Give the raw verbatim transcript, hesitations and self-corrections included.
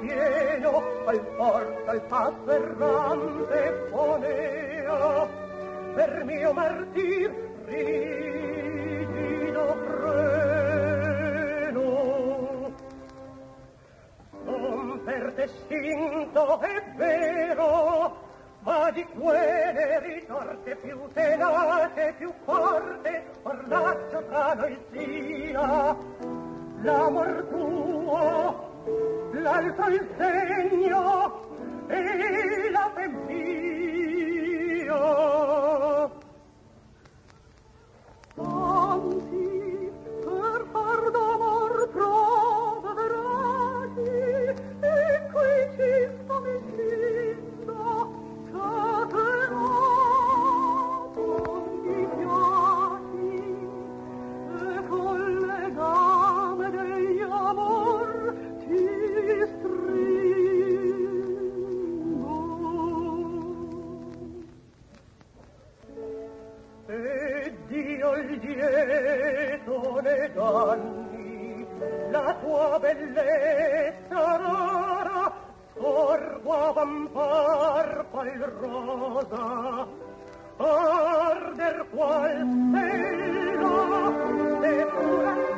pieno, al porto, al passo errante ponea, per mio martir rigido freno. Non per destinto è vero, ma di quelle risorte più tenace, più forte, orlaccio tra noi sia. L'amor tuo, l'altro il segno, e la fe mia. Anzi, per far d'amor prova veraci, e qui ci sto messendo, catenato di piaci, e con le game degli amor ti stringo. E Dio il lieto ne danni, la tua bellezza rara, sorgo a vampar qual rosa, arder qual stella, se pura